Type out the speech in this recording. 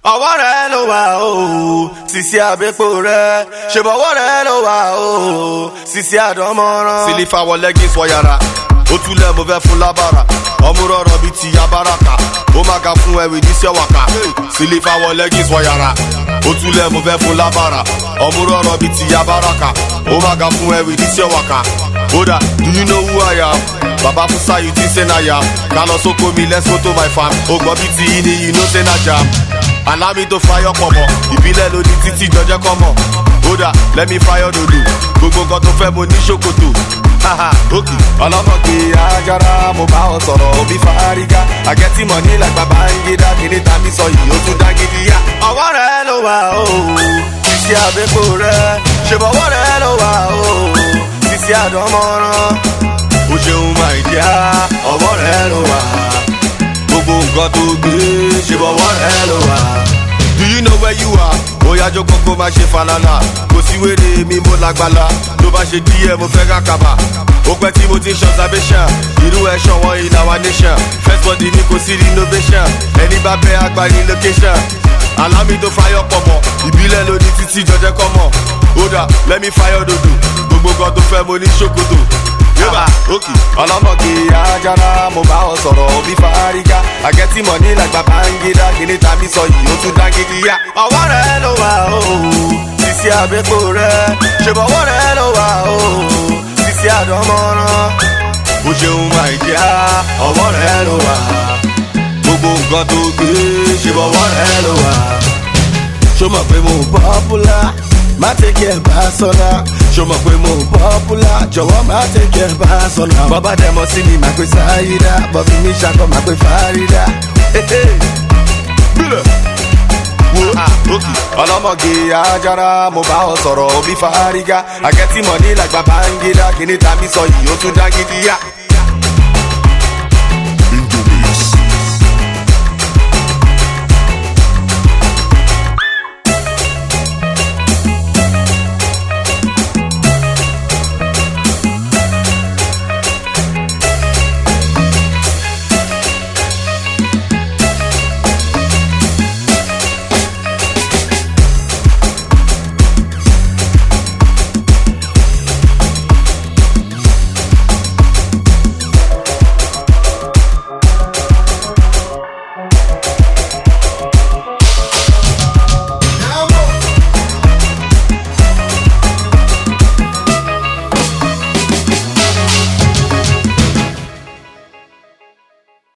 ọwọ́ rẹ̀ ló wà o sisi àbẹ́pọ̀ rẹ̀ ṣèbọ̀wọ́ rẹ̀ ló wà o sisi àdánmọ́ràn. sílífà wọ leggings wọ yàrá ó túlẹ̀ mo fẹ́ fún lábàrà ọmú rọrọ bíi ti abáraka ó má ga fún ẹwì níṣẹ́ wàkà. sílífà wọ leggings wọ yàrá ó túlẹ̀ mo fẹ́ fún lábàrà ọmú rọrọ bíi ti abáraka ó má ga fún ẹwì níṣẹ́ wàkà. Oda, do you know who I am? Baba Fusa, you think say na yam. Kalo soko mi, let's go to my farm. Ogbo biti ini, you know say na jam. Allow me to fire pomo. Ìbílẹ̀ ló di títí jọjẹ́ kọ́mọ. Oda, let me fire dodo. Gbogbo nǹkan tó fẹ́ mo ní ṣòkòtò. Haha, okay. Ọlọ́mọge Ajara, mo bá ọ sọ̀rọ̀ òbí fárígá. Àgẹ́tì mọ̀ ní like Babangida. Kìnìún tàbí sọ yìí, ó tún dá gidi yá. ọwọ́ rẹ̀ ló wà o sisi àbẹ́pọ̀ rẹ̀ ṣèbọ̀wọ́ rẹ̀ ló wà o sisi àdánmọ́ràn. Ó ṣeun máa ìdíá, ọwọ́ rẹ̀ ló wà. Gbogbo nǹkan tó gbé, ṣèbọ̀wọ́ rẹ̀ ló wà. Do you know where you are? Oya jókòó kó má ṣe falala. Kò sí wéré mi mo lágbára. Tó bá ṣe díẹ̀ mo fẹ́ kákàbà. Ó pẹ́ tí mo ti ṣe observation. Irú ẹ̀ ṣọ̀wọ́n in our nation. First body mi kò sí renovation. Ẹni bá bẹ́ àgbà ní location. Allow me to fire pọ̀mọ̀. Ìbílẹ̀ ló ní títí jọjẹ́ kọ́mọ̀. Oda, let me fire dodo. Gbogbo nǹkan tó fẹ́ mo ní ṣòkòtò. Yóò okay. ọlọ́mọge Ajara, mo bá ọ sọ̀rọ̀ òbí fárígá. Àgẹ́tì mọ̀ ní like Babangida. Kìnìún tàbí sọ yìí, ó tún dá gidi yá. ọwọ́ rẹ̀ ló wà o sisi àbẹ́pọ̀ rẹ̀ ṣèbọ̀wọ́ rẹ̀ ló wà o sisi àdánmọ́ràn. Ó ṣeun máa ìdíá, ọwọ́ rẹ̀ ló wà. Gbogbo nǹkan tó gbé, ṣèbọ̀wọ́ rẹ̀ ló wà. ṣó mọ̀ pé mo popular má tẹ̀kẹ́ ẹ̀ bá sọ́nà. ṣó mọ̀ pé mo popular jọ̀wọ́ má tẹ̀kẹ́ ẹ̀ bá sọ́nà. bọ́bá dẹ̀mọ́ sí mi máa pe sáyidá bọ́bí mi ṣàkọ́ máa pe fárídá. Bílẹ̀ wo okay. ọlọ́mọge Ajara, mo bá ọ sọ̀rọ̀ òbí fárígá. Àgẹ́tì mọ̀ ní like Babangida. Kìnìún tàbí sọ yìí, ó tún dá gidi yá.